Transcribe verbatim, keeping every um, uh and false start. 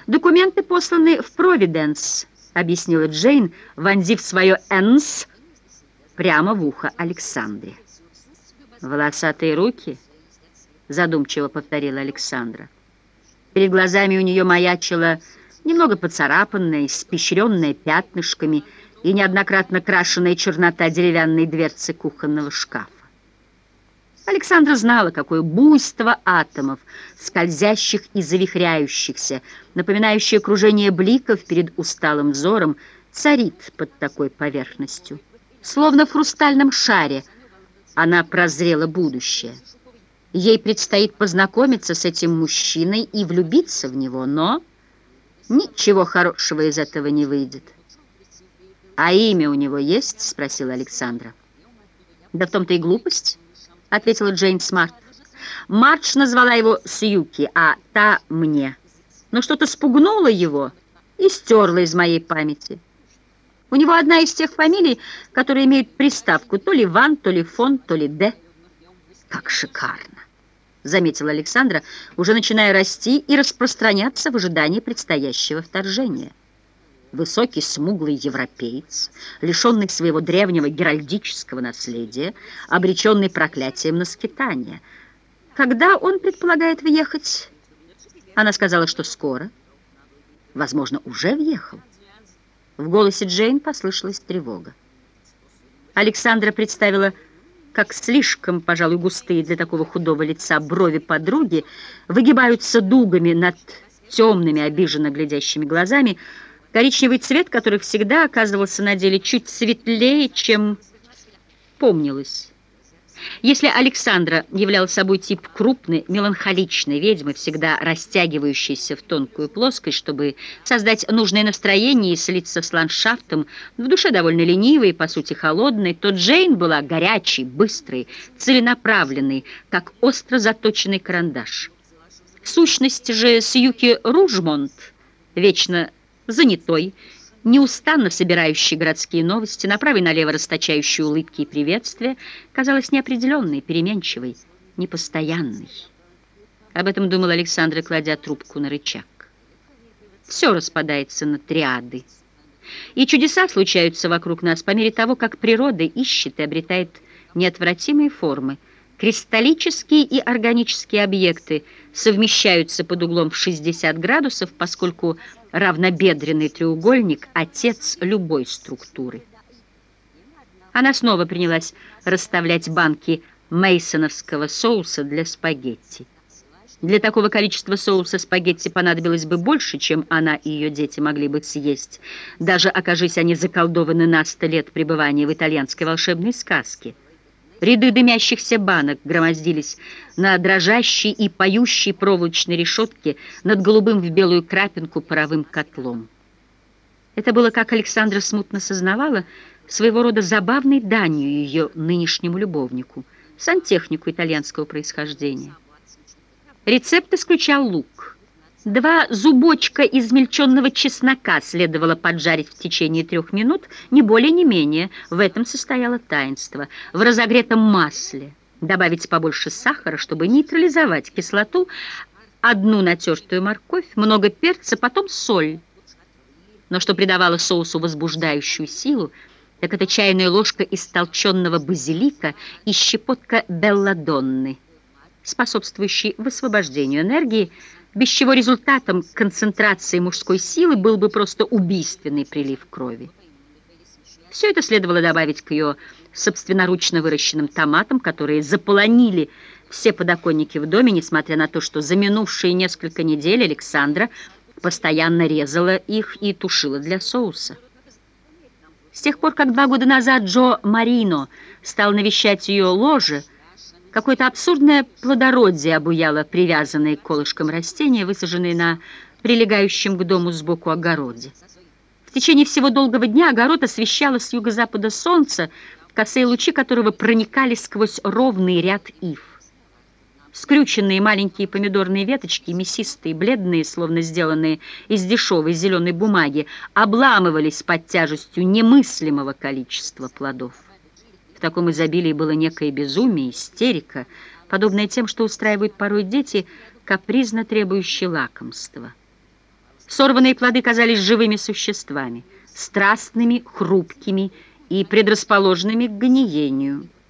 «Документы посланы в Провиденс», — объяснила Джейн, вонзив свое «энс» прямо в ухо Александре. «Волосатые руки», — задумчиво повторила Александра. Перед глазами у нее маячила немного поцарапанная, испещренная пятнышками и неоднократно крашеная чернота деревянной дверцы кухонного шкафа. Александра знала, какое буйство атомов, скользящих и завихряющихся, напоминающее кружение бликов перед усталым взором, царит под такой поверхностью. Словно в хрустальном шаре она прозрела будущее. Ей предстоит познакомиться с этим мужчиной и влюбиться в него, но ничего хорошего из этого не выйдет. «А имя у него есть?» — спросила Александра. «Да в том-то и глупость», — ответила Джейн Смарт. «Мардж назвала его Сьюки, а та мне. Но что-то спугнуло его и стерло из моей памяти. У него одна из тех фамилий, которые имеют приставку то ли Ван, то ли Фон, то ли Д». «Как шикарно!» — заметила Александра, уже начиная расти и распространяться в ожидании предстоящего вторжения. Высокий, смуглый европеец, лишенный своего древнего геральдического наследия, обреченный проклятием на скитание. Когда он предполагает въехать? Она сказала, что скоро. Возможно, уже въехал. В голосе Джейн послышалась тревога. Александра представила, как слишком, пожалуй, густые для такого худого лица брови подруги выгибаются дугами над темными, обиженно глядящими глазами, коричневый цвет которых всегда оказывался на деле чуть светлее, чем помнилось. Если Александра являла собой тип крупной, меланхоличной ведьмы, всегда растягивающейся в тонкую плоскость, чтобы создать нужное настроение и слиться с ландшафтом, в душе довольно ленивой и, по сути, холодной, то Джейн была горячей, быстрой, целенаправленной, как остро заточенный карандаш. Сущность же Сьюки Ружмонт, вечно занятой, неустанно собирающий городские новости, направо и налево расточающий улыбки и приветствия, казалась неопределенной, переменчивой, непостоянной. Об этом думала Александра, кладя трубку на рычаг. Все распадается на триады. И чудеса случаются вокруг нас по мере того, как природа ищет и обретает неотвратимые формы. Кристаллические и органические объекты совмещаются под углом в шестьдесят градусов, поскольку равнобедренный треугольник – отец любой структуры. Она снова принялась расставлять банки мейсоновского соуса для спагетти. Для такого количества соуса спагетти понадобилось бы больше, чем она и ее дети могли бы съесть, даже окажись они заколдованы на сто лет пребывания в итальянской волшебной сказке. Ряды дымящихся банок громоздились на дрожащей и поющей проволочной решетке над голубым в белую крапинку паровым котлом. Это было, как Александра смутно сознавала, своего рода забавной данью ее нынешнему любовнику, сантехнику итальянского происхождения. Рецепт исключал лук. Два зубочка измельченного чеснока следовало поджарить в течение трех минут, ни более, ни менее. В этом состояло таинство. В разогретом масле добавить побольше сахара, чтобы нейтрализовать кислоту, одну натертую морковь, много перца, потом соль. Но что придавало соусу возбуждающую силу, так это чайная ложка истолченного базилика и щепотка белладонны, способствующей высвобождению энергии, без чего результатом концентрации мужской силы был бы просто убийственный прилив крови. Все это следовало добавить к ее собственноручно выращенным томатам, которые заполонили все подоконники в доме, несмотря на то, что за минувшие несколько недель Александра постоянно резала их и тушила для соуса. С тех пор, как два года назад Джо Марино стал навещать ее ложе, какое-то абсурдное плодородие обуяло привязанные к колышкам растения, высаженные на прилегающем к дому сбоку огороде. В течение всего долгого дня огород освещало с юго-запада солнце, косые лучи которого проникали сквозь ровный ряд ив. Скрюченные маленькие помидорные веточки, мясистые, бледные, словно сделанные из дешевой зеленой бумаги, обламывались под тяжестью немыслимого количества плодов. В таком изобилии было некое безумие, истерика, подобное тем, что устраивают порой дети, капризно требующие лакомства. Сорванные плоды казались живыми существами, страстными, хрупкими и предрасположенными к гниению.